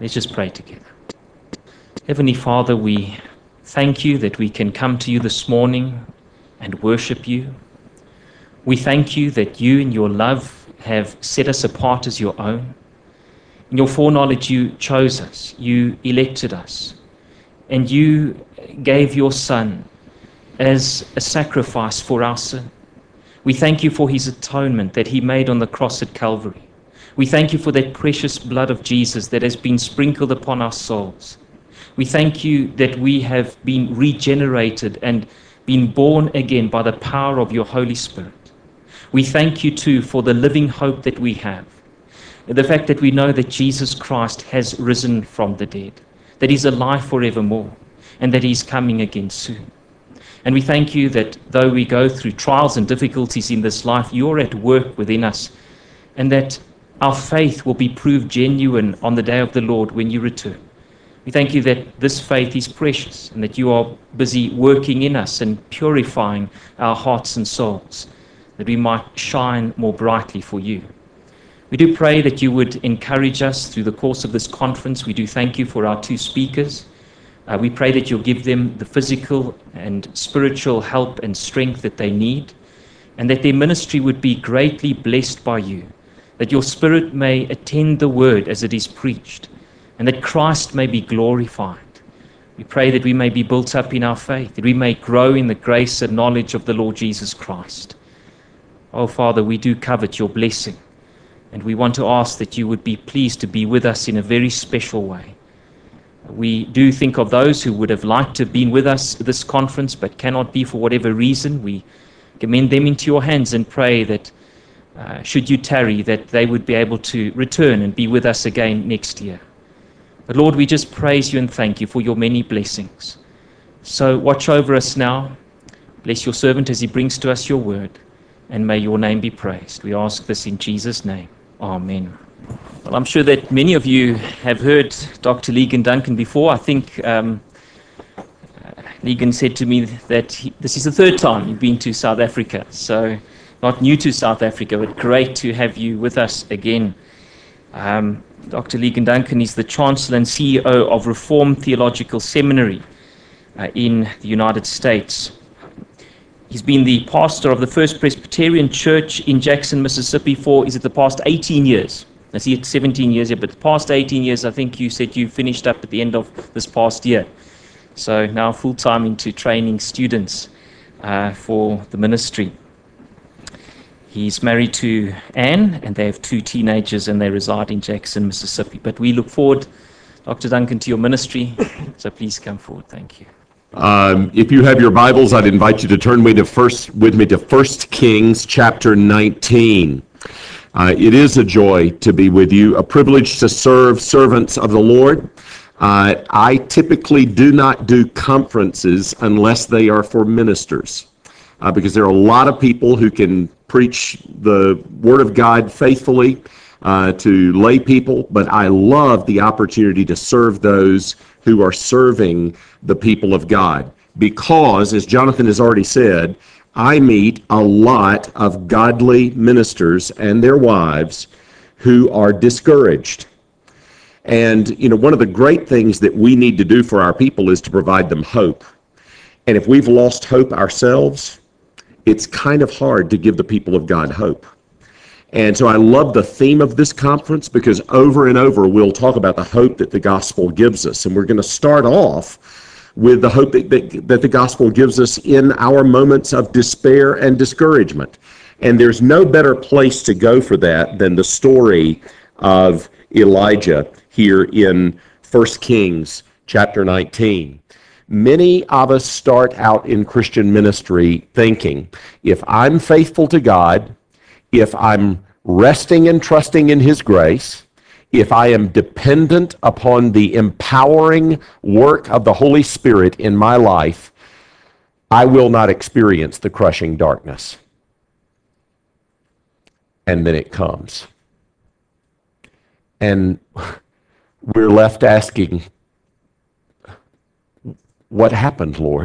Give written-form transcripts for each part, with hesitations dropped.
Let's just pray together. Heavenly Father, we thank you that we can come to you this morning and worship you. We thank you that you in your love have set us apart as your own. In your foreknowledge, you chose us, you elected us, and you gave your Son as a sacrifice for our sin. We thank you for his atonement that he made on the cross at Calvary. We thank you for that precious blood of Jesus that has been sprinkled upon our souls. We thank you that we have been regenerated and been born again by the power of your Holy Spirit. We thank you too for the living hope that we have. The fact that we know that Jesus Christ has risen from the dead, that he's alive forevermore, and that he's coming again soon. And we thank you that though we go through trials and difficulties in this life, you're at work within us, and that our faith will be proved genuine on the day of the Lord when you return. We thank you that this faith is precious and that you are busy working in us and purifying our hearts and souls, that we might shine more brightly for you. We do pray that you would encourage us through the course of this conference. We do thank you for our two speakers. We pray that you'll give them the physical and spiritual help and strength that they need, and that their ministry would be greatly blessed by you, that your Spirit may attend the word as it is preached, and that Christ may be glorified. We pray that we may be built up in our faith, that we may grow in the grace and knowledge of the Lord Jesus Christ. Oh, Father, we do covet your blessing, and we want to ask that you would be pleased to be with us in a very special way. We do think of those who would have liked to have been with us at this conference but cannot be for whatever reason. We commend them into your hands and pray that should you tarry, that they would be able to return and be with us again next year. But Lord, we just praise you and thank you for your many blessings. So watch over us now. Bless your servant as he brings to us your word, and may your name be praised. We ask this in Jesus' name. Amen. Well, I'm sure that many of you have heard Dr. Ligon Duncan before. I think Ligon said to me that this is the third time you've been to South Africa. So not new to South Africa, but great to have you with us again. Dr. Ligon Duncan is the Chancellor and CEO of Reformed Theological Seminary in the United States. He's been the pastor of the First Presbyterian Church in Jackson, Mississippi for, is it the past 18 years? I see it's 17 years here, but the past 18 years, I think you said you finished up at the end of this past year. So now full-time into training students for the ministry. He's married to Anne, and they have two teenagers, and they reside in Jackson, Mississippi. But we look forward, Dr. Duncan, to your ministry. So please come forward. Thank you. If you have your Bibles, I'd invite you to turn with me to 1 Kings chapter 19. It is a joy to be with you, a privilege to serve servants of the Lord. I typically do not do conferences unless they are for ministers, because there are a lot of people who can preach the Word of God faithfully to lay people, but I love the opportunity to serve those who are serving the people of God, because, as Jonathan has already said, I meet a lot of godly ministers and their wives who are discouraged. And, one of the great things that we need to do for our people is to provide them hope. And if we've lost hope ourselves, it's kind of hard to give the people of God hope. And so I love the theme of this conference, because over and over we'll talk about the hope that the gospel gives us. And we're going to start off with the hope that the gospel gives us in our moments of despair and discouragement. And there's no better place to go for that than the story of Elijah here in 1 Kings chapter 19. Many of us start out in Christian ministry thinking, if I'm faithful to God, if I'm resting and trusting in His grace, if I am dependent upon the empowering work of the Holy Spirit in my life, I will not experience the crushing darkness. And then it comes. And we're left asking, what happened, Lord?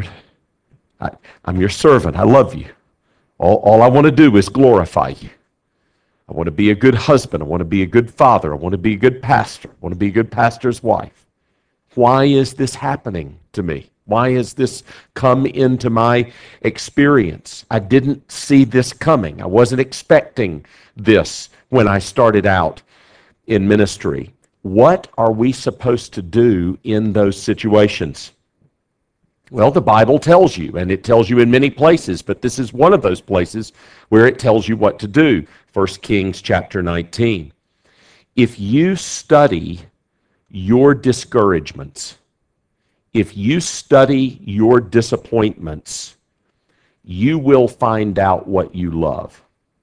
I'm your servant. I love you. All I want to do is glorify you. I want to be a good husband. I want to be a good father. I want to be a good pastor. I want to be a good pastor's wife. Why is this happening to me? Why has this come into my experience? I didn't see this coming. I wasn't expecting this when I started out in ministry. What are we supposed to do in those situations? Well, the Bible tells you, and it tells you in many places, but this is one of those places where it tells you what to do. 1 Kings chapter 19. If you study your discouragements, if you study your disappointments, you will find out what you love.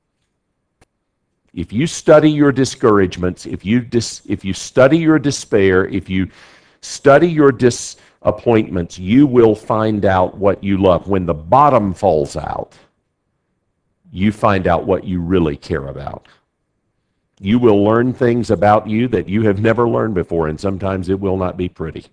If you study your discouragements, if you study your despair, if you study your disappointments, you will find out what you love. When the bottom falls out, you find out what you really care about. You will learn things about you that you have never learned before, and sometimes it will not be pretty.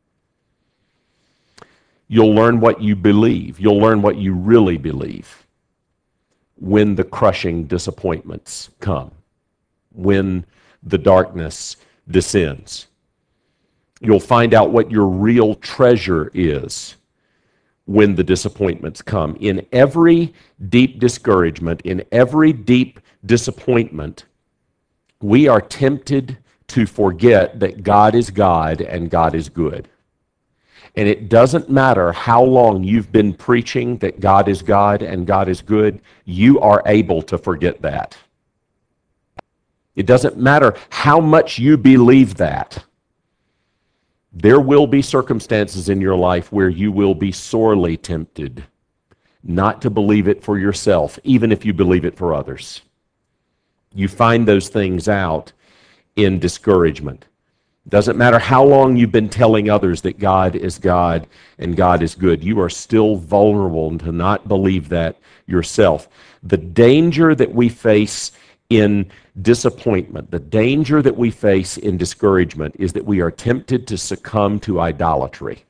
You'll learn what you believe. You'll learn what you really believe when the crushing disappointments come, when the darkness descends. You'll find out what your real treasure is when the disappointments come. In every deep discouragement, in every deep disappointment, we are tempted to forget that God is God and God is good. And it doesn't matter how long you've been preaching that God is God and God is good, you are able to forget that. It doesn't matter how much you believe that. There will be circumstances in your life where you will be sorely tempted not to believe it for yourself, even if you believe it for others. You find those things out in discouragement. Doesn't matter how long you've been telling others that God is God and God is good. You are still vulnerable to not believe that yourself. The danger that we face in disappointment, the danger that we face in discouragement is that we are tempted to succumb to idolatry.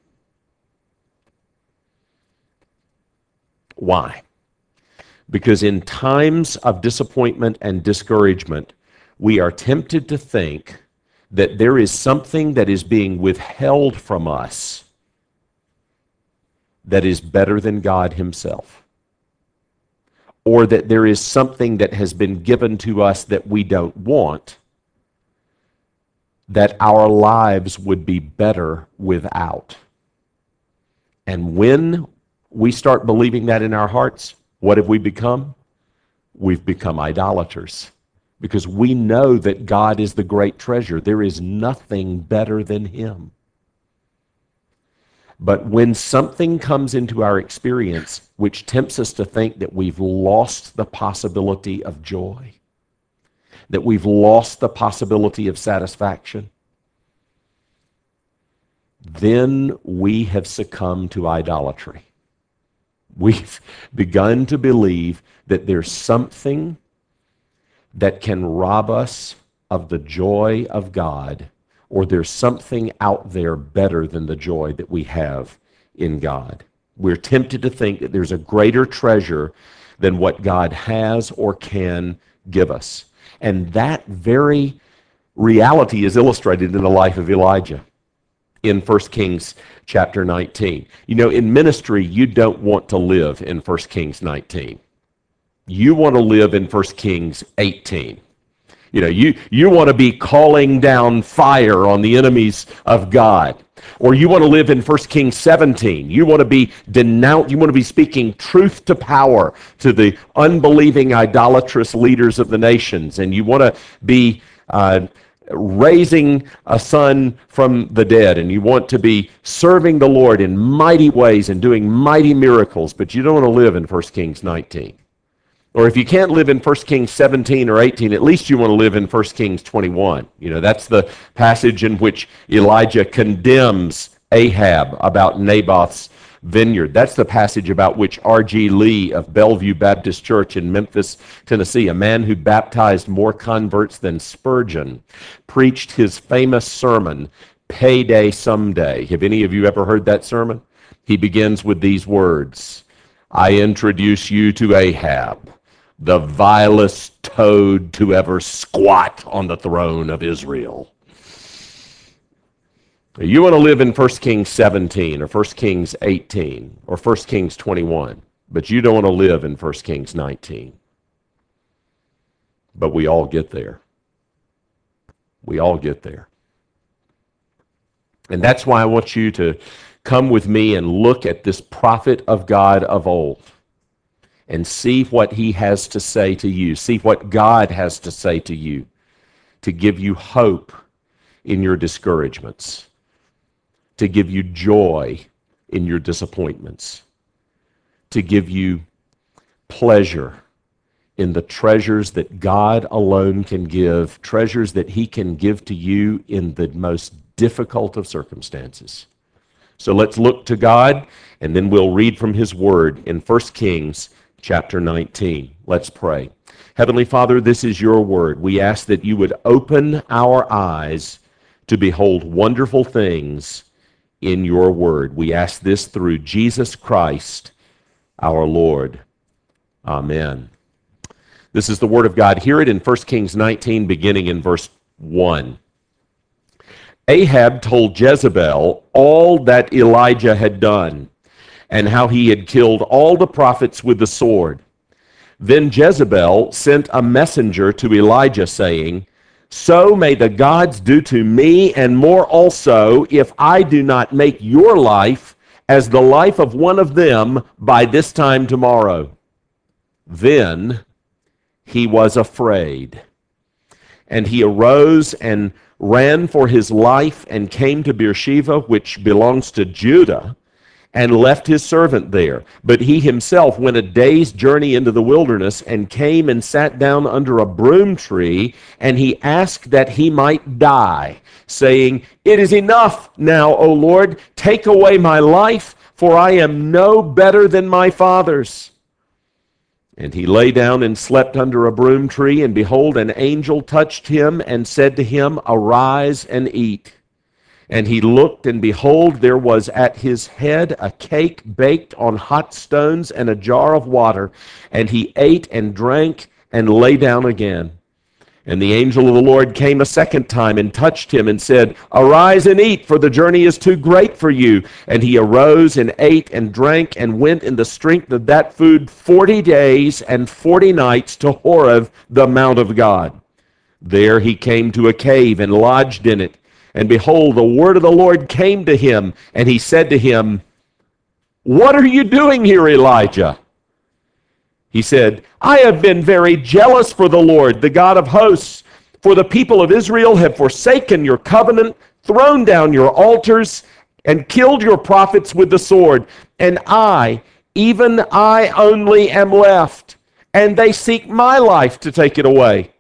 Why? Because in times of disappointment and discouragement, we are tempted to think that there is something that is being withheld from us that is better than God Himself. Or that there is something that has been given to us that we don't want, that our lives would be better without. And when we start believing that in our hearts, what have we become? We've become idolaters. Because we know that God is the great treasure. There is nothing better than Him. But when something comes into our experience which tempts us to think that we've lost the possibility of joy, that we've lost the possibility of satisfaction, then we have succumbed to idolatry. We've begun to believe that there's something that can rob us of the joy of God, or there's something out there better than the joy that we have in God. We're tempted to think that there's a greater treasure than what God has or can give us. And that very reality is illustrated in the life of Elijah in 1 Kings chapter 19. You know, in ministry, you don't want to live in 1 Kings 19. You want to live in 1 Kings 18. You know, you want to be calling down fire on the enemies of God. Or you want to live in 1 Kings 17. You want to be you want to be speaking truth to power to the unbelieving, idolatrous leaders of the nations. And you want to be raising a son from the dead. And you want to be serving the Lord in mighty ways and doing mighty miracles. But you don't want to live in 1 Kings 19. Or if you can't live in 1 Kings 17 or 18, at least you want to live in 1 Kings 21. You know, that's the passage in which Elijah condemns Ahab about Naboth's vineyard. That's the passage about which R.G. Lee of Bellevue Baptist Church in Memphis, Tennessee, a man who baptized more converts than Spurgeon, preached his famous sermon, Payday Someday. Have any of you ever heard that sermon? He begins with these words, I introduce you to Ahab, the vilest toad to ever squat on the throne of Israel. You want to live in 1 Kings 17 or 1 Kings 18 or 1 Kings 21, but you don't want to live in 1 Kings 19. But we all get there. We all get there. And that's why I want you to come with me and look at this prophet of God of old and see what he has to say to you. See what God has to say to you to give you hope in your discouragements, to give you joy in your disappointments, to give you pleasure in the treasures that God alone can give, treasures that he can give to you in the most difficult of circumstances. So let's look to God, and then we'll read from his word in 1 Kings chapter 19. Let's pray. Heavenly Father, this is your word. We ask that you would open our eyes to behold wonderful things in your word. We ask this through Jesus Christ, our Lord. Amen. This is the word of God. Hear it in 1 Kings 19, beginning in verse 1. Ahab told Jezebel all that Elijah had done, and how he had killed all the prophets with the sword. Then Jezebel sent a messenger to Elijah, saying, "So may the gods do to me, and more also, if I do not make your life as the life of one of them by this time tomorrow." Then he was afraid, and he arose and ran for his life and came to Beersheba, which belongs to Judah, and left his servant there. But he himself went a day's journey into the wilderness and came and sat down under a broom tree, and he asked that he might die, saying, "It is enough now, O Lord, take away my life, for I am no better than my fathers." And he lay down and slept under a broom tree, and behold, an angel touched him and said to him, "Arise and eat." And he looked, and behold, there was at his head a cake baked on hot stones and a jar of water. And he ate and drank and lay down again. And the angel of the Lord came a second time and touched him and said, "Arise and eat, for the journey is too great for you." And he arose and ate and drank and went in the strength of that food 40 days and 40 nights to Horeb, the mount of God. There he came to a cave and lodged in it. And behold, the word of the Lord came to him, and he said to him, "What are you doing here, Elijah?" He said, "I have been very jealous for the Lord, the God of hosts, for the people of Israel have forsaken your covenant, thrown down your altars, and killed your prophets with the sword. And I, even I only am left, and they seek my life to take it away."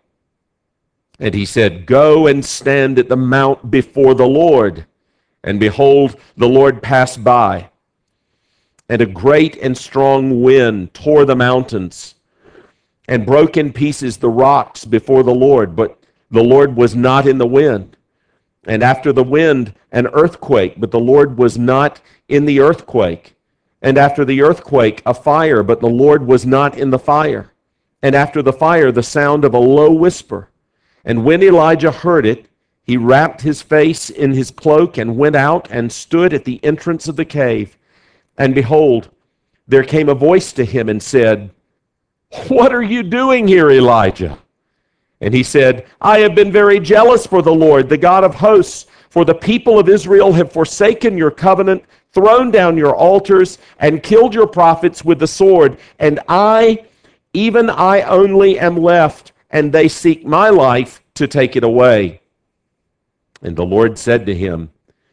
And he said, "Go and stand at the mount before the Lord." And behold, the Lord passed by, and a great and strong wind tore the mountains and broke in pieces the rocks before the Lord, but the Lord was not in the wind. And after the wind, an earthquake, but the Lord was not in the earthquake. And after the earthquake, a fire, but the Lord was not in the fire. And after the fire, the sound of a low whisper. And when Elijah heard it, he wrapped his face in his cloak and went out and stood at the entrance of the cave. And behold, there came a voice to him and said, "What are you doing here, Elijah?" And he said, "I have been very jealous for the Lord, the God of hosts, for the people of Israel have forsaken your covenant, thrown down your altars, and killed your prophets with the sword. And I, even I only am left, and they seek my life to take it away." And the Lord said to him,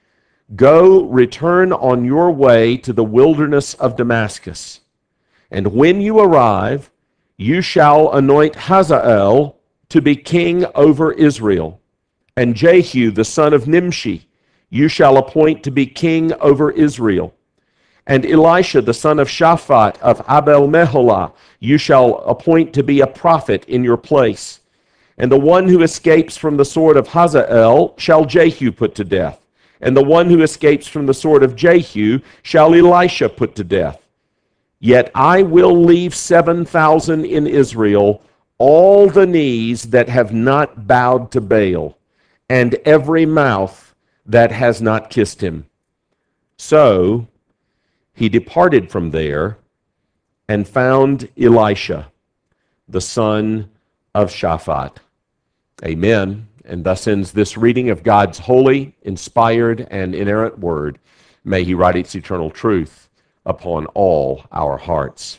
"Go, return on your way to the wilderness of Damascus. And when you arrive, you shall anoint Hazael to be king over Israel. And Jehu, the son of Nimshi, you shall appoint to be king over Israel. And Elisha, the son of Shaphat of Abel-Meholah, you shall appoint to be a prophet in your place. And the one who escapes from the sword of Hazael shall Jehu put to death. And the one who escapes from the sword of Jehu shall Elisha put to death. Yet I will leave 7,000 in Israel, all the knees that have not bowed to Baal, and every mouth that has not kissed him. So he departed from there and found Elisha, the son of Shaphat. Amen. And thus ends this reading of God's holy, inspired, and inerrant word. May he write its eternal truth upon all our hearts.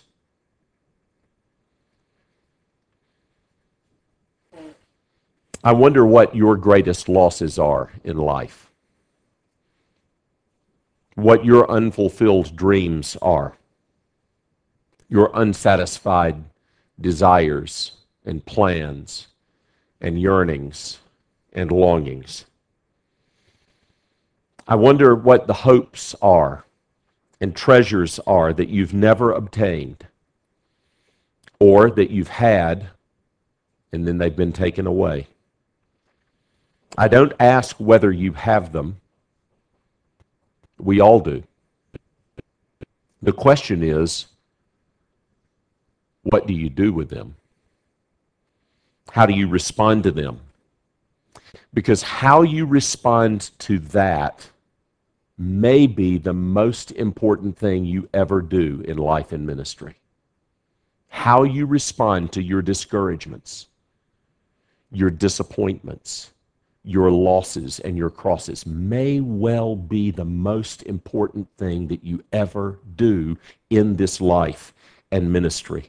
I wonder what your greatest losses are in life, what your unfulfilled dreams are, your unsatisfied desires and plans and yearnings and longings. I wonder what the hopes are and treasures are that you've never obtained, or that you've had and then they've been taken away. I don't ask whether you have them. We all do. The question is, what do you do with them? How do you respond to them? Because how you respond to that may be the most important thing you ever do in life and ministry. How you respond to your discouragements, your disappointments, your losses, and your crosses may well be the most important thing that you ever do in this life and ministry.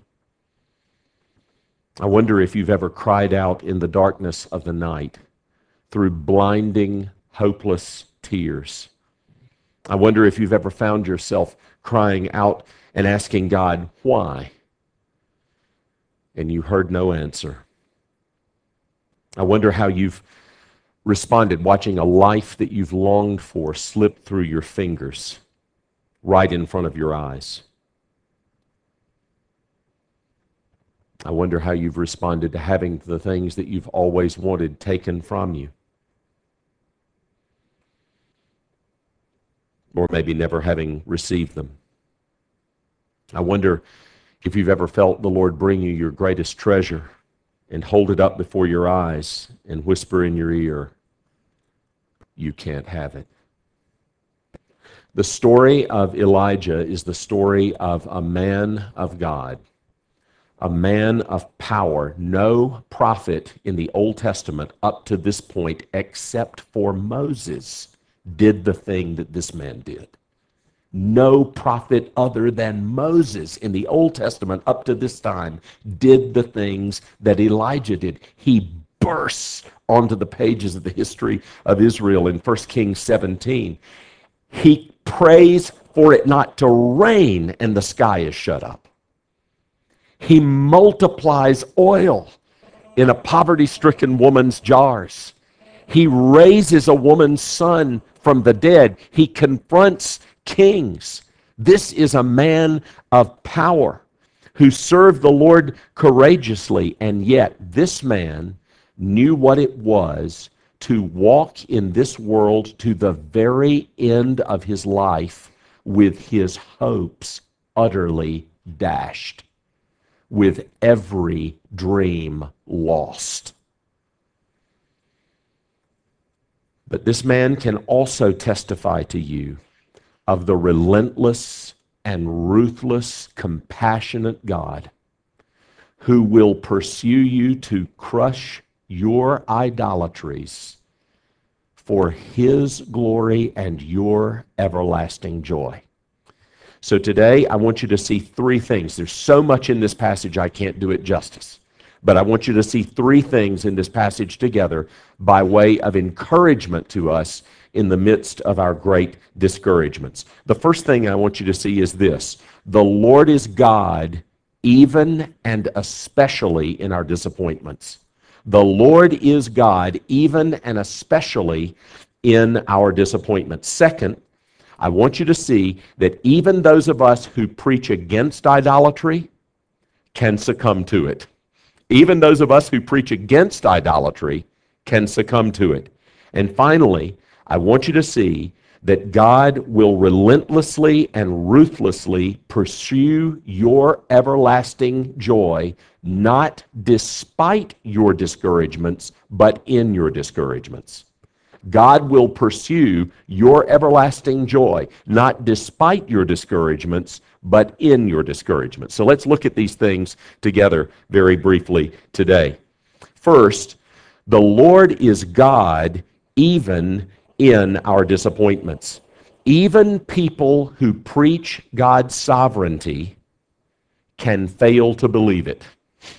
I wonder if you've ever cried out in the darkness of the night through blinding, hopeless tears. I wonder if you've ever found yourself crying out and asking God, why? And you heard no answer. I wonder how you've responded watching a life that you've longed for slip through your fingers right in front of your eyes. I wonder how you've responded to having the things that you've always wanted taken from you. Or maybe never having received them. I wonder if you've ever felt the Lord bring you your greatest treasure and hold it up before your eyes and whisper in your ear, you can't have it. The story of Elijah is the story of a man of God, a man of power. No prophet in the Old Testament up to this point, except for Moses, did the thing that this man did. No prophet other than Moses in the Old Testament up to this time did the things that Elijah did. He bursts onto the pages of the history of Israel in 1 Kings 17. He prays for it not to rain, and the sky is shut up. He multiplies oil in a poverty-stricken woman's jars. He raises a woman's son from the dead. He confronts kings. This is a man of power who served the Lord courageously, and yet this man knew what it was to walk in this world to the very end of his life with his hopes utterly dashed, with every dream lost. But this man can also testify to you of the relentless and ruthless, compassionate God who will pursue you to crush your idolatries for his glory and your everlasting joy. So today, I want you to see three things. There's so much in this passage, I can't do it justice. But I want you to see three things in this passage together by way of encouragement to us in the midst of our great discouragements. The first thing I want you to see is this: the Lord is God, even and especially in our disappointments. The Lord is God, even and especially in our disappointments. Second, I want you to see that even those of us who preach against idolatry can succumb to it. Even those of us who preach against idolatry can succumb to it. And finally, I want you to see that God will relentlessly and ruthlessly pursue your everlasting joy, not despite your discouragements, but in your discouragements. God will pursue your everlasting joy, not despite your discouragements, but in your discouragements. So let's look at these things together very briefly today. First, the Lord is God even in our disappointments. Even people who preach God's sovereignty can fail to believe it.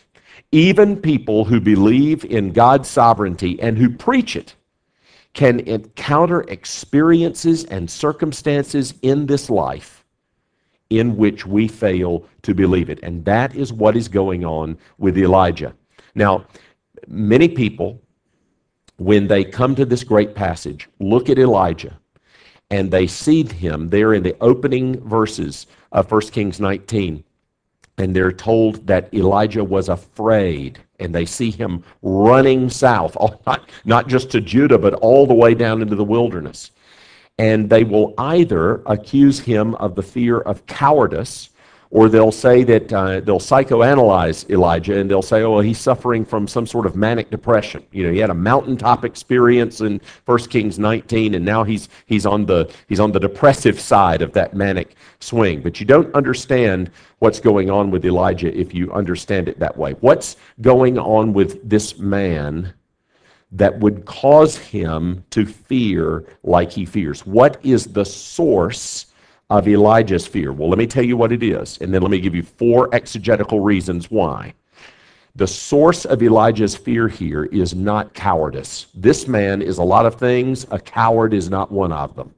Even people who believe in God's sovereignty and who preach it can encounter experiences and circumstances in this life in which we fail to believe it. And that is what is going on with Elijah. Now, many people, when they come to this great passage, look at Elijah, and they see him there in the opening verses of 1 Kings 19, and they're told that Elijah was afraid, and they see him running south, not just to Judah, but all the way down into the wilderness. And they will either accuse him of the fear of cowardice, or they'll say that they'll psychoanalyze Elijah, and they'll say, oh, he's suffering from some sort of manic depression. You know, he had a mountaintop experience in 1 Kings 19, and now he's on the depressive side of that manic swing. But you don't understand what's going on with Elijah if you understand it that way. What's going on with this man that would cause him to fear like he fears? What is the source of Elijah's fear? Well, let me tell you what it is, and then let me give you 4 exegetical reasons why. The source of Elijah's fear here is not cowardice. This man is a lot of things. A coward is not one of them.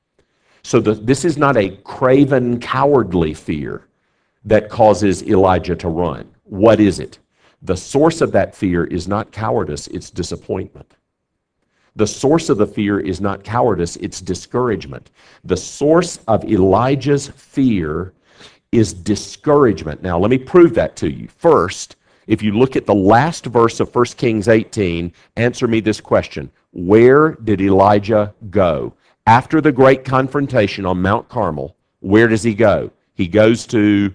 So this is not a craven, cowardly fear that causes Elijah to run. What is it? The source of that fear is not cowardice, it's disappointment. The source of the fear is not cowardice, it's discouragement. The source of Elijah's fear is discouragement. Now, let me prove that to you. First, if you look at the last verse of 1 Kings 18, answer me this question. Where did Elijah go? After the great confrontation on Mount Carmel, where does he go? He goes to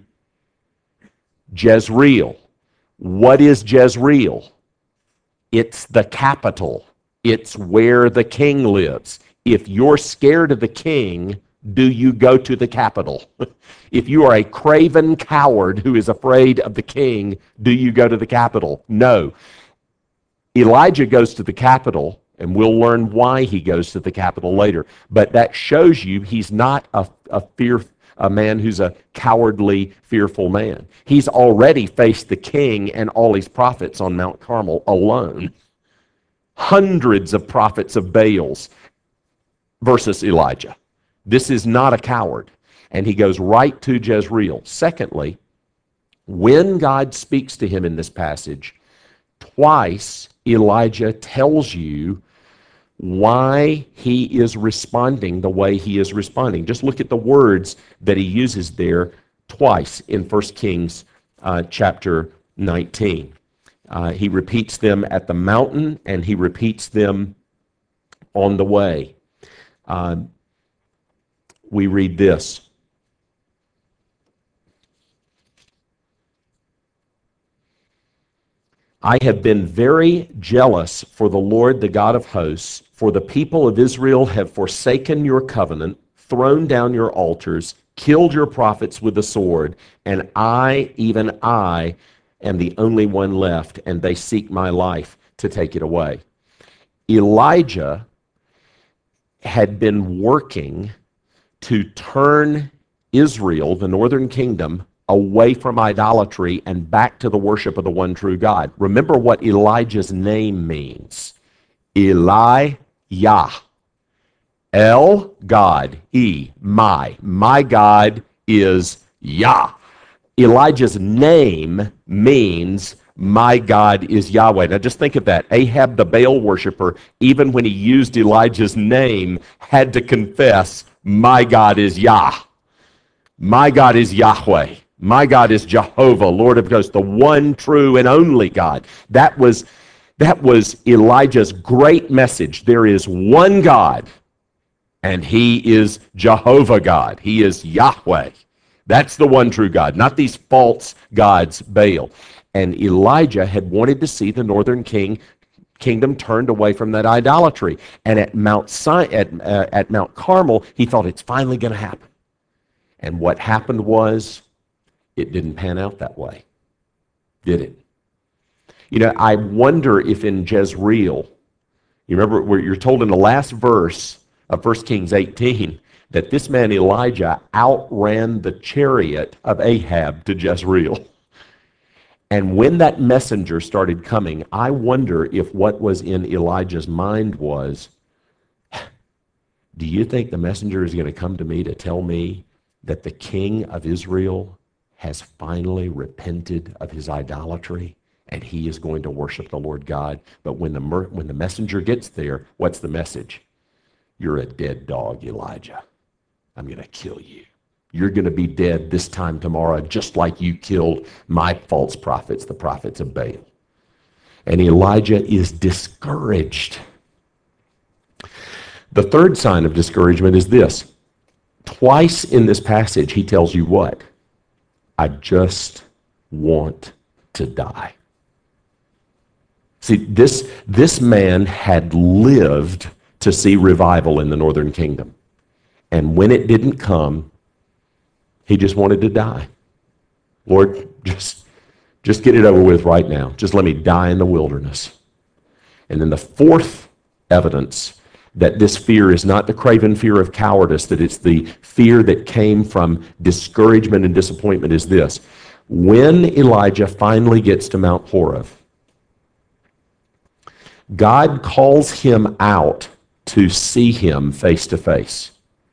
Jezreel. What is Jezreel? It's the capital. It's where the king lives. If you're scared of the king, do you go to the capital? If you are a craven coward who is afraid of the king, do you go to the capital? No. Elijah goes to the capital, and we'll learn why he goes to the capital later. But that shows you he's not a man who's a cowardly, fearful man. He's already faced the king and all his prophets on Mount Carmel alone. Hundreds of prophets of Baals versus Elijah. This is not a coward. And he goes right to Jezreel. Secondly, when God speaks to him in this passage, twice Elijah tells you why he is responding the way he is responding. Just look at the words that he uses there twice in 1 Kings chapter 19. He repeats them at the mountain, and he repeats them on the way. We read this. I have been very jealous for the Lord, the God of hosts, for the people of Israel have forsaken your covenant, thrown down your altars, killed your prophets with the sword, and I, even I, am the only one left, and they seek my life to take it away. Elijah had been working to turn Israel, the northern kingdom, away from idolatry and back to the worship of the one true God. Remember what Elijah's name means. Elijah. El, God. E, my. My God is Yah. Elijah's name means my God is Yahweh. Now just think of that. Ahab, the Baal worshiper, even when he used Elijah's name, had to confess, my God is Yah. My God is Yahweh. My God is Jehovah, Lord of hosts, the one true and only God. That was Elijah's great message. There is one God, And he is Jehovah God. He is Yahweh. That's the one true God, not these false gods, Baal. And Elijah had wanted to see the northern kingdom turned away from that idolatry. And at Mount Carmel, he thought it's finally going to happen. And what happened was, it didn't pan out that way, did it? You know, I wonder if in Jezreel, you remember where you're told in the last verse of 1 Kings 18 that this man Elijah outran the chariot of Ahab to Jezreel. And when that messenger started coming, I wonder if what was in Elijah's mind was, do you think the messenger is going to come to me to tell me that the king of Israel has finally repented of his idolatry and he is going to worship the Lord God? But when the messenger gets there, what's the message? You're a dead dog, Elijah. I'm going to kill you. You're going to be dead this time tomorrow, just like you killed my false prophets, the prophets of Baal. And Elijah is discouraged. The third sign of discouragement is this. Twice in this passage, he tells you what? I just want to die. See, this man had lived to see revival in the northern kingdom. And when it didn't come, he just wanted to die. Lord, just get it over with right now. Just let me die in the wilderness. And then the fourth evidence that this fear is not the craven fear of cowardice, that it's the fear that came from discouragement and disappointment is this. When Elijah finally gets to Mount Horeb, God calls him out to see him face to face.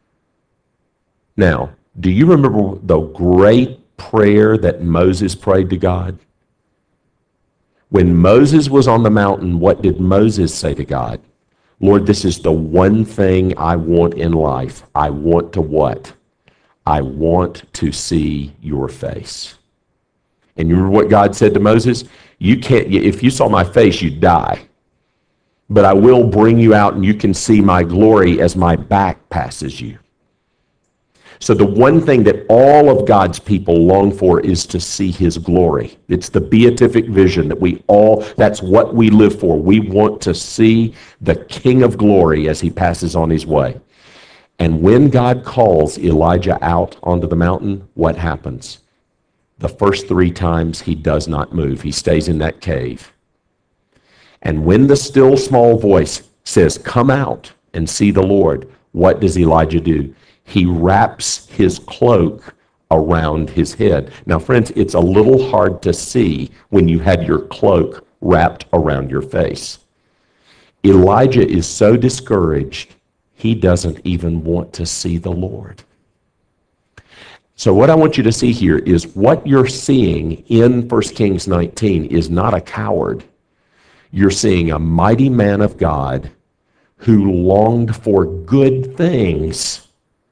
Now, do you remember the great prayer that Moses prayed to God? When Moses was on the mountain, what did Moses say to God? Lord, this is the one thing I want in life. I want to what? I want to see your face. And you remember what God said to Moses? You can't, if you saw my face, you'd die. But I will bring you out and you can see my glory as my back passes you. So the one thing that all of God's people long for is to see his glory. It's the beatific vision that that's what we live for. We want to see the King of glory as he passes on his way. And when God calls Elijah out onto the mountain, what happens? The first 3 times he does not move. He stays in that cave. And when the still small voice says, come out and see the Lord, what does Elijah do? He wraps his cloak around his head. Now, friends, it's a little hard to see when you have your cloak wrapped around your face. Elijah is so discouraged, he doesn't even want to see the Lord. So what I want you to see here is what you're seeing in 1 Kings 19 is not a coward. You're seeing a mighty man of God who longed for good things,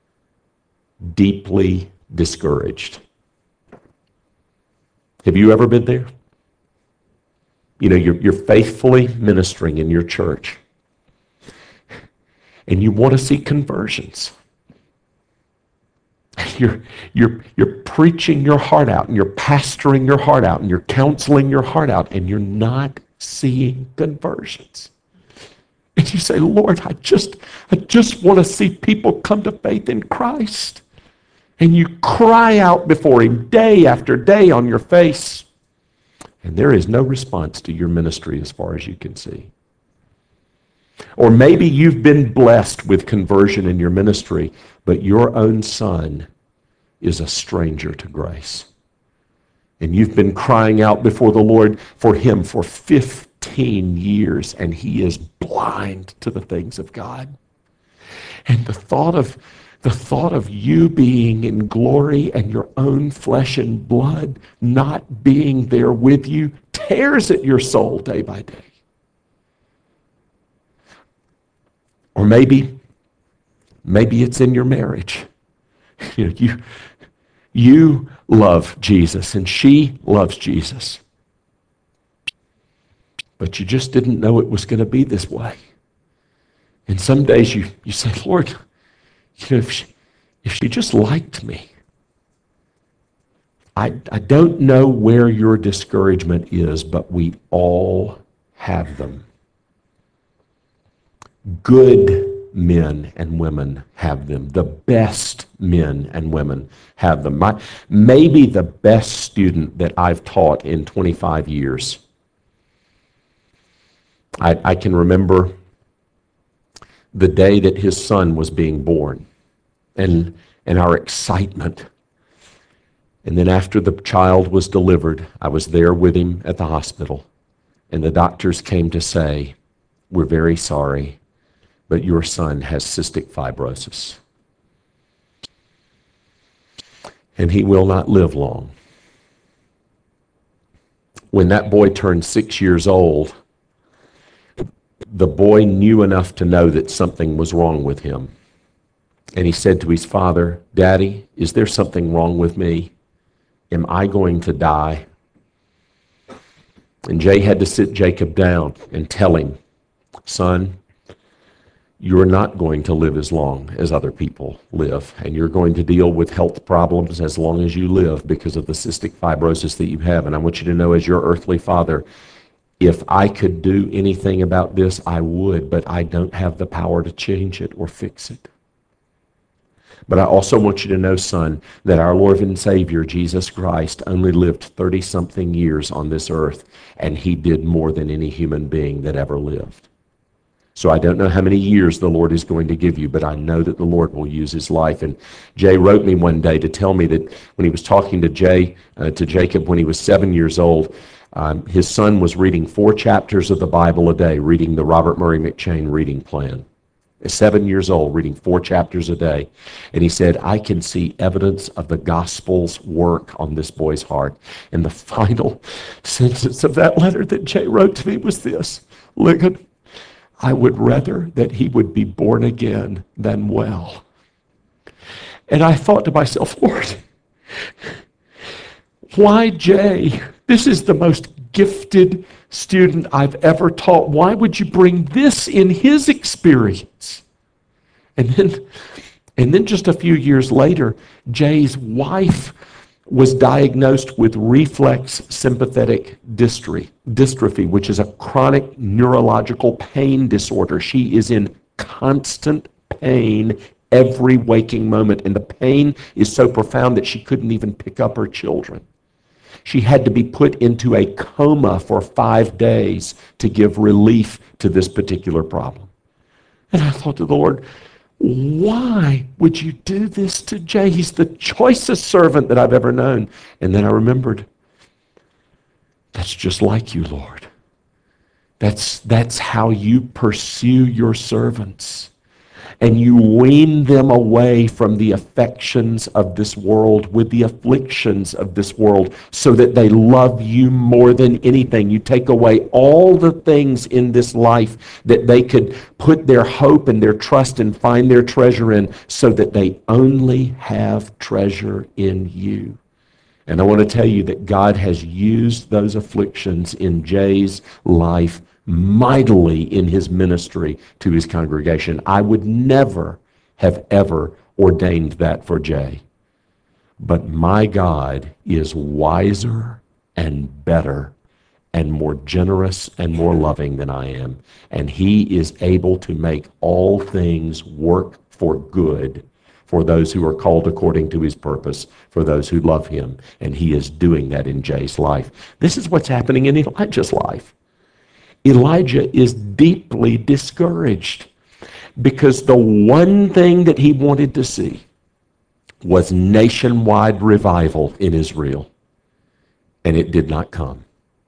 deeply discouraged. Have you ever been there? You know, you're faithfully ministering in your church, and you want to see conversions. You're preaching your heart out, and you're pastoring your heart out, and you're counseling your heart out, and you're not seeing conversions. And you say, Lord, I just want to see people come to faith in Christ. And you cry out before him day after day on your face. And there is no response to your ministry as far as you can see. Or maybe you've been blessed with conversion in your ministry, but your own son is a stranger to grace. And you've been crying out before the Lord for him for 15 years, and he is blind to the things of God. And the thought of you being in glory and your own flesh and blood not being there with you tears at your soul day by day. Or maybe it's in your marriage. You love Jesus and she loves Jesus. But you just didn't know it was going to be this way. And some days you say, Lord, if she just liked me. I don't know where your discouragement is, but we all have them. Good men and women have them. The best men and women have them. Maybe the best student that I've taught in 25 years. I can remember the day that his son was being born and our excitement. And then after the child was delivered, I was there with him at the hospital. And the doctors came to say, "We're very sorry, but your son has cystic fibrosis. And he will not live long." When that boy turned 6 years old, the boy knew enough to know that something was wrong with him. And he said to his father, "Daddy, is there something wrong with me? Am I going to die?" And Jay had to sit Jacob down and tell him, "Son, you're not going to live as long as other people live, and you're going to deal with health problems as long as you live because of the cystic fibrosis that you have. And I want you to know, as your earthly father, if I could do anything about this, I would, but I don't have the power to change it or fix it. But I also want you to know, son, that our Lord and Savior, Jesus Christ, only lived 30-something years on this earth, and he did more than any human being that ever lived. So I don't know how many years the Lord is going to give you, but I know that the Lord will use his life." And Jay wrote me one day to tell me that when he was talking to Jacob when he was 7 years old, his son was reading 4 chapters of the Bible a day, reading the Robert Murray McCheyne reading plan. 7 years old, reading 4 chapters a day. And he said, "I can see evidence of the gospel's work on this boy's heart." And the final sentence of that letter that Jay wrote to me was this: "Ligon, I would rather that he would be born again than well." And I thought to myself, Lord, why Jay? This is the most gifted student I've ever taught. Why would you bring this in his experience? And then just a few years later, Jay's wife was diagnosed with reflex sympathetic dystrophy, which is a chronic neurological pain disorder. She is in constant pain every waking moment, and the pain is so profound that she couldn't even pick up her children. She had to be put into a coma for 5 days to give relief to this particular problem. And I thought to the Lord, why would you do this to Jay? He's the choicest servant that I've ever known. And then I remembered, that's just like you, Lord. That's how you pursue your servants. And you wean them away from the affections of this world with the afflictions of this world so that they love you more than anything. You take away all the things in this life that they could put their hope and their trust and find their treasure in so that they only have treasure in you. And I want to tell you that God has used those afflictions in Jay's life mightily in his ministry to his congregation. I would never have ever ordained that for Jay. But my God is wiser and better and more generous and more loving than I am. And he is able to make all things work for good for those who are called according to his purpose, for those who love him. And he is doing that in Jay's life. This is what's happening in Elijah's life. Elijah is deeply discouraged because the one thing that he wanted to see was nationwide revival in Israel, and it did not come.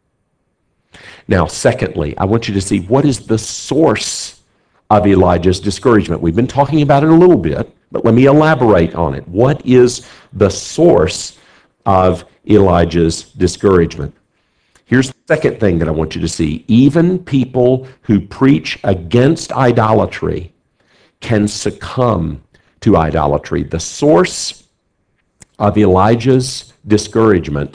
Now, secondly, I want you to see what is the source of Elijah's discouragement. We've been talking about it a little bit, but let me elaborate on it. What is the source of Elijah's discouragement? Here's the second thing that I want you to see. Even people who preach against idolatry can succumb to idolatry. The source of Elijah's discouragement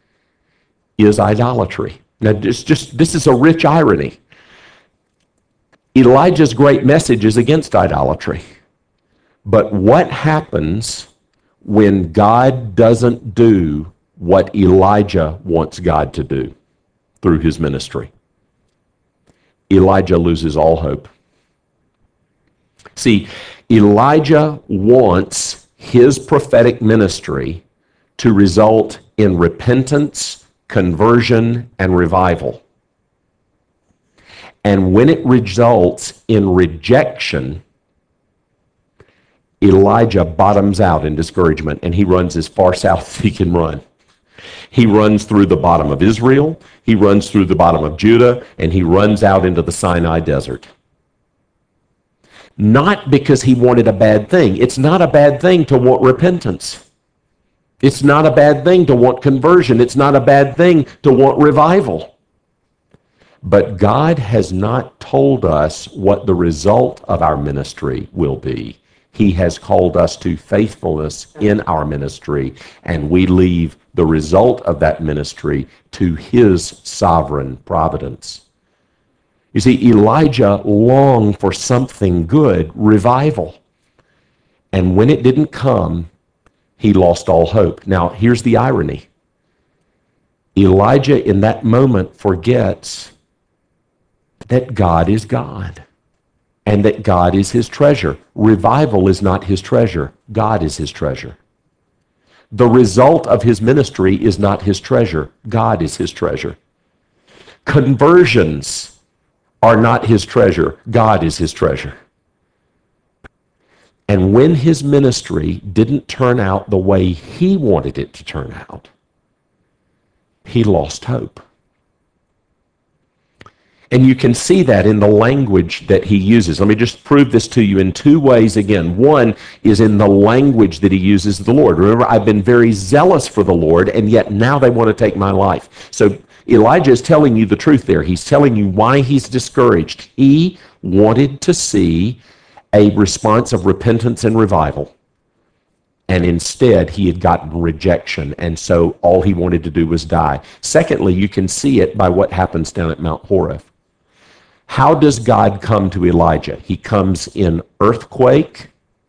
is idolatry. Now, this is a rich irony. Elijah's great message is against idolatry, But what happens when God doesn't do what Elijah wants God to do through his ministry? Elijah loses all hope. See, Elijah wants his prophetic ministry to result in repentance, conversion, and revival. And when it results in rejection, Elijah bottoms out in discouragement, and he runs as far south as he can run. He runs through the bottom of Israel, he runs through the bottom of Judah, and he runs out into the Sinai desert. Not because he wanted a bad thing. It's not a bad thing to want repentance. It's not a bad thing to want conversion. It's not a bad thing to want revival. But God has not told us what the result of our ministry will be. He has called us to faithfulness in our ministry, and we leave the result of that ministry to his sovereign providence. You see, Elijah longed for something good, revival. And when it didn't come, he lost all hope. Now, here's the irony. Elijah, in that moment, forgets that God is God and that God is his treasure. Revival is not his treasure. God is his treasure. The result of his ministry is not his treasure. God is his treasure. Conversions are not his treasure. God is his treasure. And when his ministry didn't turn out the way he wanted it to turn out, he lost hope. And you can see that in the language that he uses. Let me just prove this to you in two ways again. One is in the language that he uses of the Lord. Remember, I've been very zealous for the Lord, and yet now they want to take my life. So Elijah is telling you the truth there. He's telling you why he's discouraged. He wanted to see a response of repentance and revival. And instead, he had gotten rejection, and so all he wanted to do was die. Secondly, you can see it by what happens down at Mount Horeb. How does God come to Elijah? He comes in earthquake,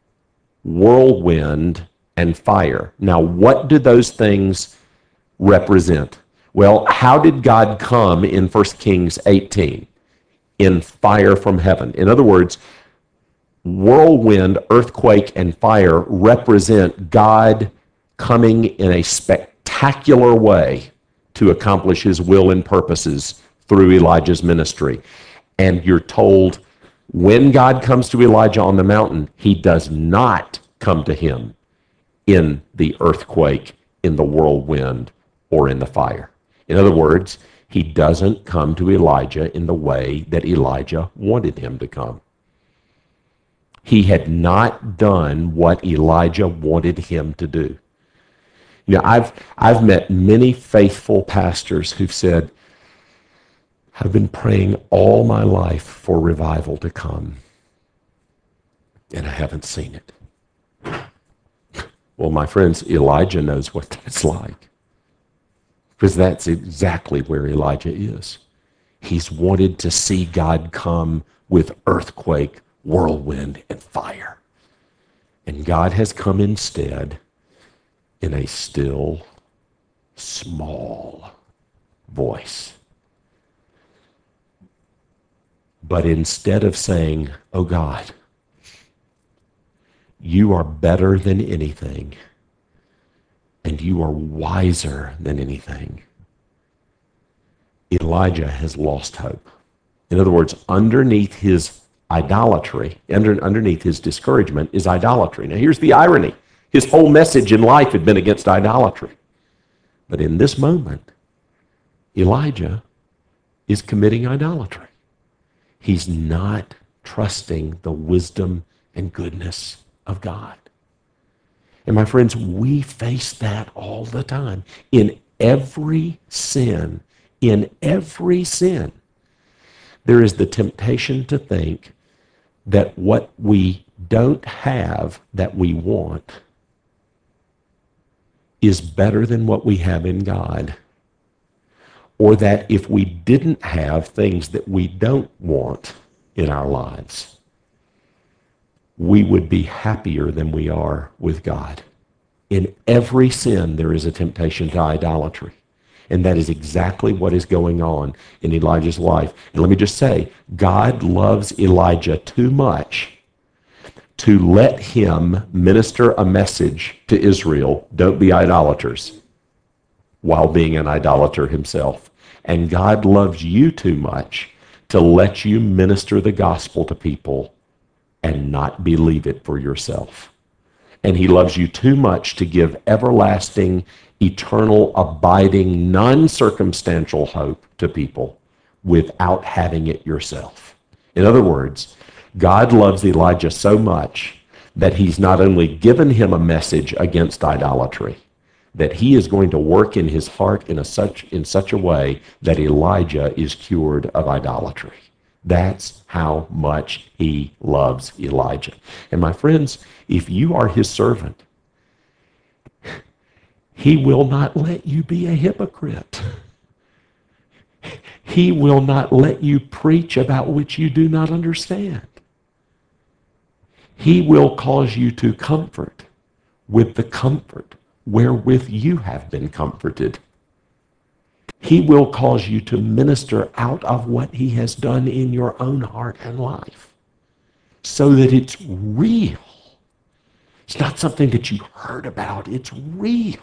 whirlwind, and fire. Now, what do those things represent? Well, how did God come in 1 Kings 18? In fire from heaven. In other words, whirlwind, earthquake, and fire represent God coming in a spectacular way to accomplish his will and purposes through Elijah's ministry. And you're told when God comes to Elijah on the mountain, he does not come to him in the earthquake, in the whirlwind, or in the fire. In other words, he doesn't come to Elijah in the way that Elijah wanted him to come. He had not done what Elijah wanted him to do. You know, I've met many faithful pastors who've said, I've been praying all my life for revival to come, and I haven't seen it. Well, my friends, Elijah knows what that's like, because that's exactly where Elijah is. He's wanted to see God come with earthquake, whirlwind, and fire. And God has come instead in a still, small voice. But instead of saying, oh God, you are better than anything, and you are wiser than anything, Elijah has lost hope. In other words, underneath his idolatry, underneath his discouragement is idolatry. Now here's the irony. His whole message in life had been against idolatry. But in this moment, Elijah is committing idolatry. He's not trusting the wisdom and goodness of God. And my friends, we face that all the time. In every sin, there is the temptation to think that what we don't have that we want is better than what we have in God. Or that if we didn't have things that we don't want in our lives, we would be happier than we are with God. In every sin, there is a temptation to idolatry. And that is exactly what is going on in Elijah's life. And let me just say, God loves Elijah too much to let him minister a message to Israel, don't be idolaters, while being an idolater himself. And God loves you too much to let you minister the gospel to people and not believe it for yourself. And he loves you too much to give everlasting, eternal, abiding, non-circumstantial hope to people without having it yourself. In other words, God loves Elijah so much that he's not only given him a message against idolatry, that he is going to work in his heart in such a way that Elijah is cured of idolatry. That's how much he loves Elijah. And my friends, if you are his servant, he will not let you be a hypocrite. He will not let you preach about which you do not understand. He will cause you to comfort with the comfort wherewith you have been comforted. He will cause you to minister out of what he has done in your own heart and life so that it's real. It's not something that you heard about. It's real.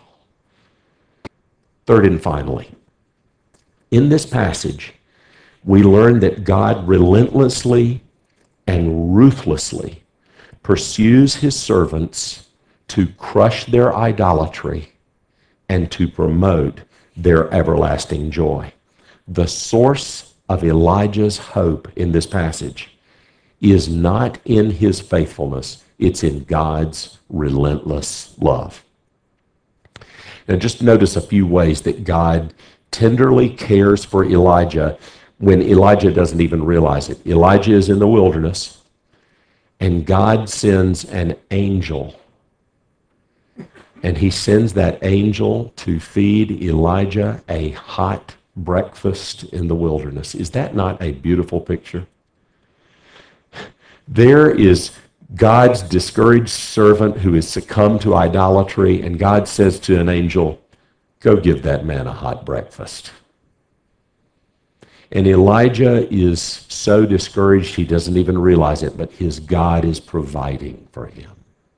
Third and finally, in this passage, we learn that God relentlessly and ruthlessly pursues his servants to crush their idolatry and to promote their everlasting joy. The source of Elijah's hope in this passage is not in his faithfulness, it's in God's relentless love. Now just notice a few ways that God tenderly cares for Elijah when Elijah doesn't even realize it. Elijah is in the wilderness, and God sends an angel. And he sends that angel to feed Elijah a hot breakfast in the wilderness. Is that not a beautiful picture? There is God's discouraged servant who has succumbed to idolatry, and God says to an angel, go give that man a hot breakfast. And Elijah is so discouraged he doesn't even realize it, but his God is providing for him.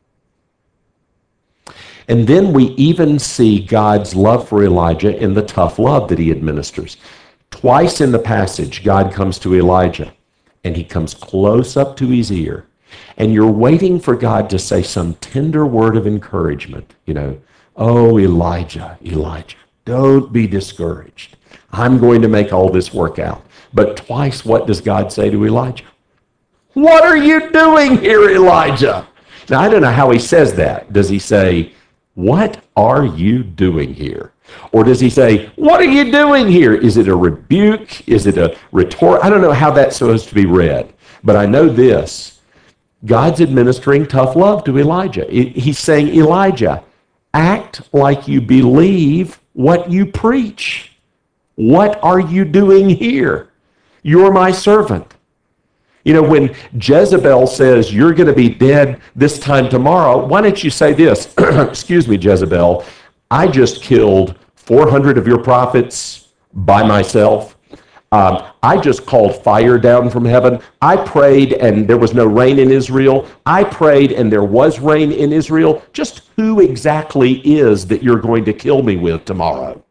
And then we even see God's love for Elijah in the tough love that he administers. Twice in the passage, God comes to Elijah, and he comes close up to his ear. And you're waiting for God to say some tender word of encouragement. You know, oh, Elijah, Elijah, don't be discouraged. I'm going to make all this work out. But twice, what does God say to Elijah? What are you doing here, Elijah? Now, I don't know how he says that. Does he say, what are you doing here? Or does he say, what are you doing here? Is it a rebuke? Is it a retort? I don't know how that's supposed to be read. But I know this. God's administering tough love to Elijah. He's saying, Elijah, act like you believe what you preach. What are you doing here? You're my servant. You know, when Jezebel says, you're going to be dead this time tomorrow, why don't you say this? Excuse me, Jezebel, I just killed 400 of your prophets by myself. I just called fire down from heaven. I prayed and there was no rain in Israel. I prayed and there was rain in Israel. Just who exactly is that you're going to kill me with tomorrow?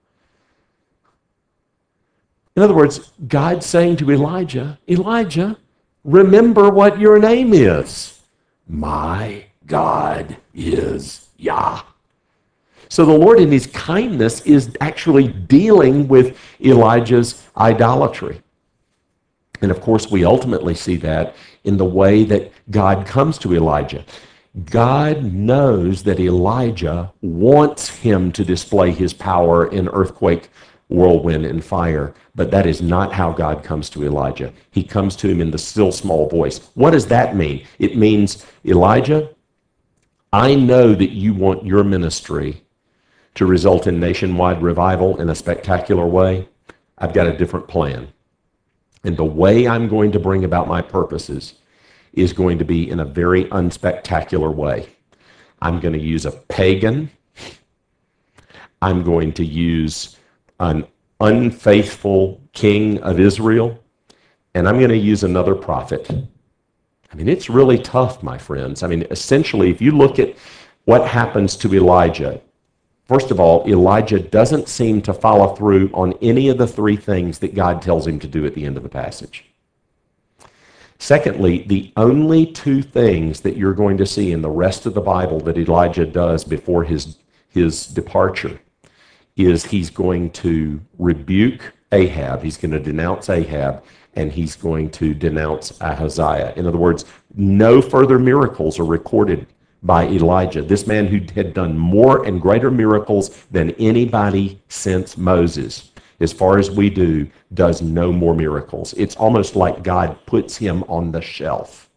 In other words, God's saying to Elijah, Elijah, remember what your name is. My God is Yah. So the Lord in his kindness is actually dealing with Elijah's idolatry. And of course, we ultimately see that in the way that God comes to Elijah. God knows that Elijah wants him to display his power in earthquake, whirlwind, and fire. But that is not how God comes to Elijah. He comes to him in the still small voice. What does that mean? It means, Elijah, I know that you want your ministry to result in nationwide revival in a spectacular way. I've got a different plan. And the way I'm going to bring about my purposes is going to be in a very unspectacular way. I'm going to use a pagan. I'm going to use an unfaithful king of Israel, and I'm going to use another prophet. I mean, it's really tough, my friends. I mean, essentially, if you look at what happens to Elijah, first of all, Elijah doesn't seem to follow through on any of the three things that God tells him to do at the end of the passage. Secondly, the only two things that you're going to see in the rest of the Bible that Elijah does before his departure is he's going to rebuke Ahab, he's going to denounce Ahab, and he's going to denounce Ahaziah. In other words, no further miracles are recorded by Elijah, this man who had done more and greater miracles than anybody since Moses, as far as we do, does no more miracles. It's almost like God puts him on the shelf.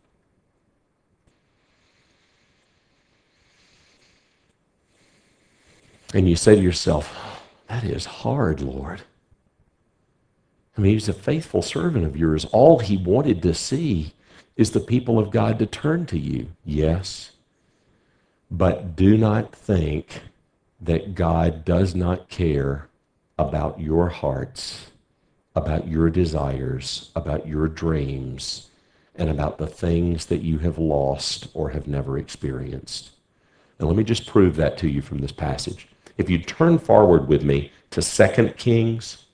And you say to yourself, that is hard, Lord. I mean, he's a faithful servant of yours. All he wanted to see is the people of God to turn to you. Yes, but do not think that God does not care about your hearts, about your desires, about your dreams, and about the things that you have lost or have never experienced. And let me just prove that to you from this passage. If you turn forward with me to 2 Kings,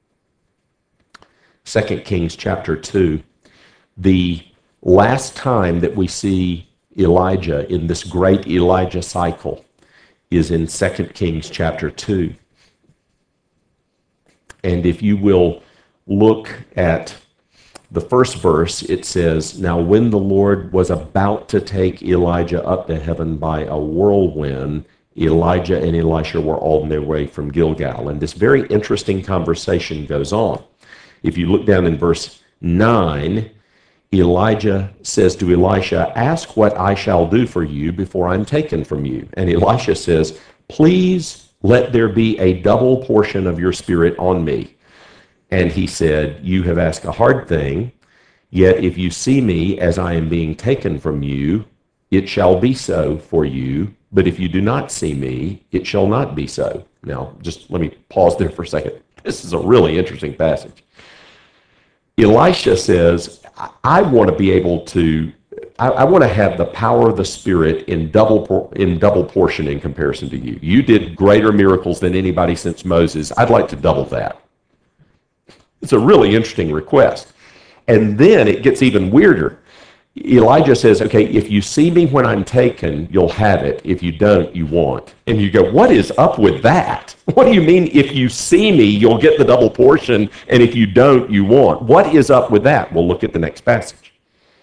2 Kings chapter 2, the last time that we see Elijah in this great Elijah cycle is in 2 Kings chapter 2. And if you will look at the first verse, it says, "Now when the Lord was about to take Elijah up to heaven by a whirlwind, Elijah and Elisha were on their way from Gilgal." And this very interesting conversation goes on. If you look down in verse 9, Elijah says to Elisha, "Ask what I shall do for you before I'm taken from you." And Elisha says, "Please let there be a double portion of your spirit on me." And he said, "You have asked a hard thing, yet if you see me as I am being taken from you, it shall be so for you. But if you do not see me, it shall not be so." Now, just let me pause there for a second. This is a really interesting passage. Elisha says, I want to be able to, I want to have the power of the Spirit in double portion in comparison to you. You did greater miracles than anybody since Moses. I'd like to double that. It's a really interesting request. And then it gets even weirder. Elijah says, "Okay, if you see me when I'm taken, you'll have it. If you don't, you won't." And you go, what is up with that? What do you mean, if you see me, you'll get the double portion, and if you don't, you won't? What is up with that? We'll look at the next passage.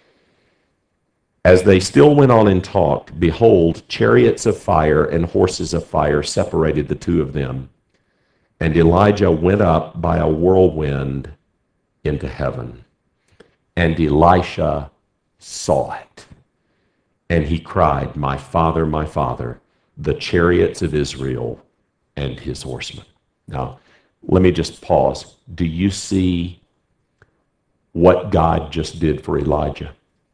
"As they still went on and talked, behold, chariots of fire and horses of fire separated the two of them. And Elijah went up by a whirlwind into heaven. And Elisha saw it. And he cried, my father, the chariots of Israel and his horsemen." Now, let me just pause. Do you see what God just did for Elijah?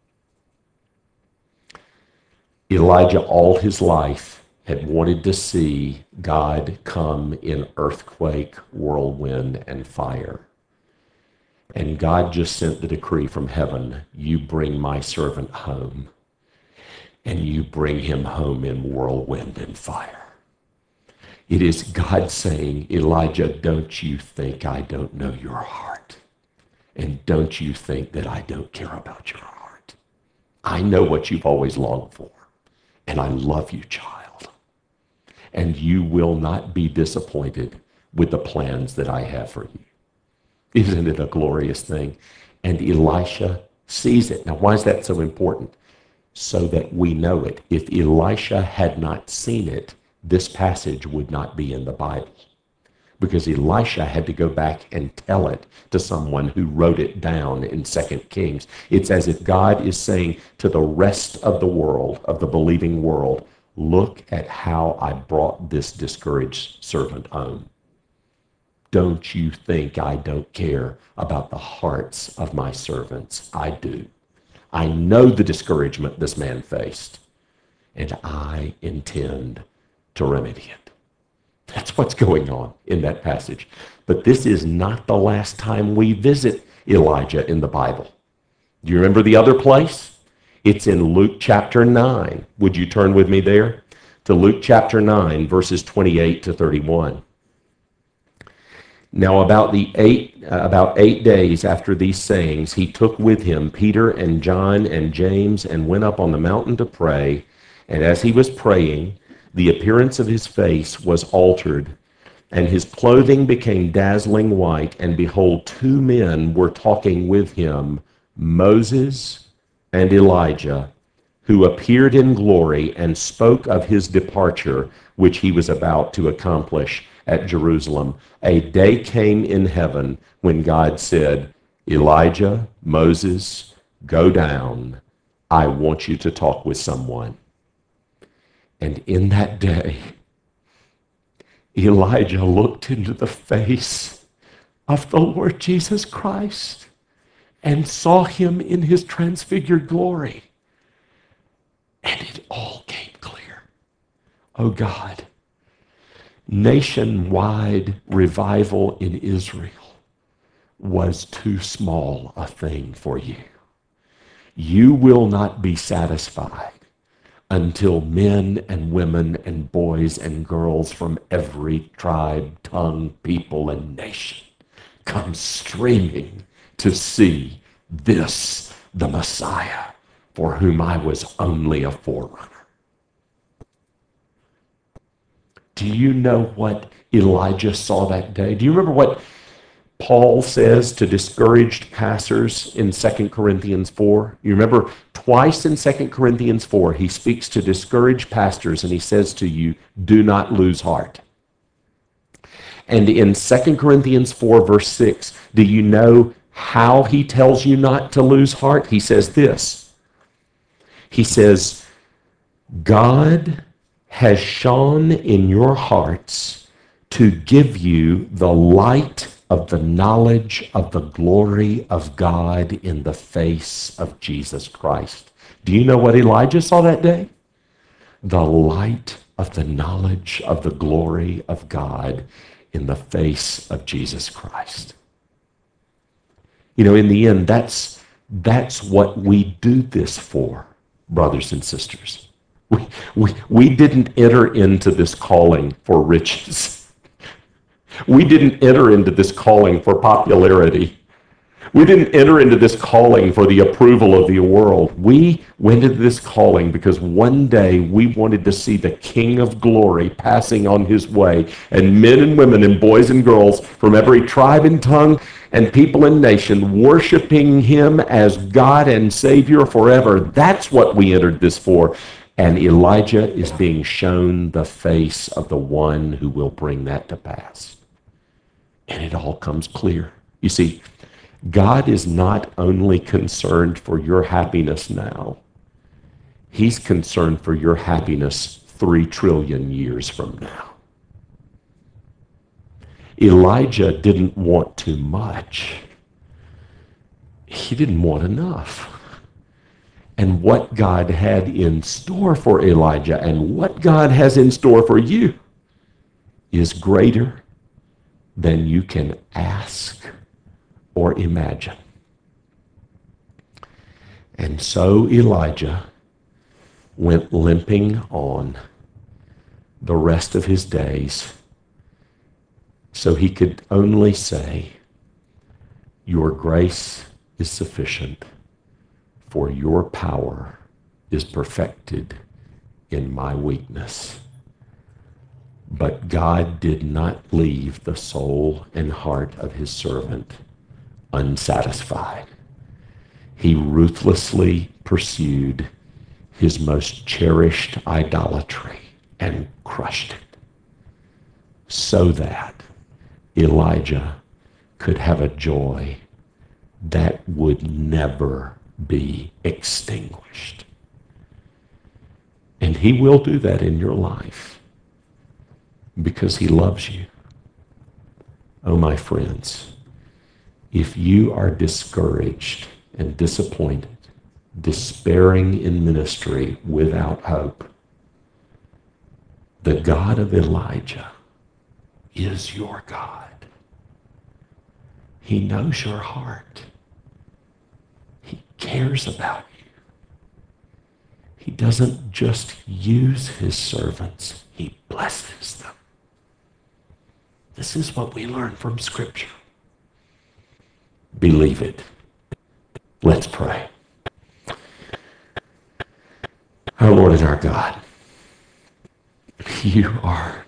Elijah, all his life, had wanted to see God come in earthquake, whirlwind, and fire. And God just sent the decree from heaven, "You bring my servant home." And you bring him home in whirlwind and fire. It is God saying, "Elijah, don't you think I don't know your heart? And don't you think that I don't care about your heart? I know what you've always longed for. And I love you, child. And you will not be disappointed with the plans that I have for you." Isn't it a glorious thing? And Elisha sees it. Now, why is that so important? So that we know it. If Elisha had not seen it, this passage would not be in the Bible. Because Elisha had to go back and tell it to someone who wrote it down in 2 Kings. It's as if God is saying to the rest of the world, of the believing world, "Look at how I brought this discouraged servant home. Don't you think I don't care about the hearts of my servants? I do. I know the discouragement this man faced, and I intend to remedy it. That's what's going on in that passage. But this is not the last time we visit Elijah in the Bible. Do you remember the other place? It's in Luke chapter 9. Would you turn with me there? To Luke chapter 9, verses 28 to 31. Now about 8 days after these sayings, he took with him Peter and John and James and went up on the mountain to pray. And as he was praying, the appearance of his face was altered, and his clothing became dazzling white. And behold, 2 men were talking with him, Moses and Elijah, who appeared in glory and spoke of his departure, which he was about to accomplish at Jerusalem. A day came in heaven when God said, Elijah, Moses, go down. I want you to talk with someone. And in that day, Elijah looked into the face of the Lord Jesus Christ and saw him in his transfigured glory. And it all came clear. Oh God, nationwide revival in Israel was too small a thing for you. You will not be satisfied until men and women and boys and girls from every tribe, tongue, people, and nation come streaming to see this, the Messiah, for whom I was only a forerunner. Do you know what Elijah saw that day? Do you remember what Paul says to discouraged pastors in 2 Corinthians 4? You remember twice in 2 Corinthians 4, he speaks to discouraged pastors and he says to you, do not lose heart. And in 2 Corinthians 4, verse 6, do you know how he tells you not to lose heart? He says this. He says, God has shone in your hearts to give you the light of the knowledge of the glory of God in the face of Jesus Christ. Do you know what Elijah saw that day? The light of the knowledge of the glory of God in the face of Jesus Christ. You know, in the end, that's what we do this for, brothers and sisters. We didn't enter into this calling for riches. We didn't enter into this calling for popularity. We didn't enter into this calling for the approval of the world. We went into this calling because one day we wanted to see the King of Glory passing on his way, and men and women and boys and girls from every tribe and tongue and people and nation worshiping him as God and Savior forever. That's what we entered this for. And Elijah is being shown the face of the one who will bring that to pass. And it all comes clear. You see, God is not only concerned for your happiness now, he's concerned for your happiness 3 trillion years from now. Elijah didn't want too much. He didn't want enough. And what God had in store for Elijah and what God has in store for you is greater than you can ask or imagine. And so Elijah went limping on the rest of his days, so he could only say, your grace is sufficient, for your power is perfected in my weakness. But God did not leave the soul and heart of his servant unsatisfied. He ruthlessly pursued his most cherished idolatry and crushed it, so that Elijah could have a joy that would never be extinguished. And he will do that in your life because he loves you. Oh, my friends, if you are discouraged and disappointed, despairing in ministry without hope, the God of Elijah is your God. He knows your heart. He cares about you. He doesn't just use his servants, he blesses them. This is what we learn from Scripture. Believe it. Let's pray. Our Lord and our God, you are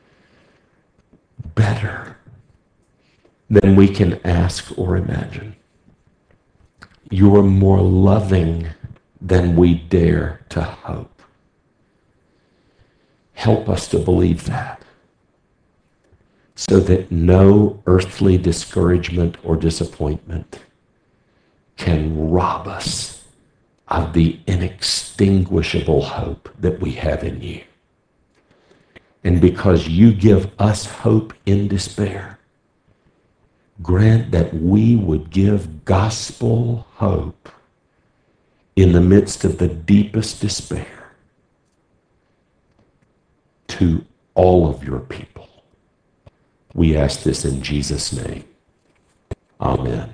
better than we can ask or imagine. You are more loving than we dare to hope. Help us to believe that, so that no earthly discouragement or disappointment can rob us of the inextinguishable hope that we have in you. And because you give us hope in despair, grant that we would give gospel hope in the midst of the deepest despair to all of your people. We ask this in Jesus' name. Amen.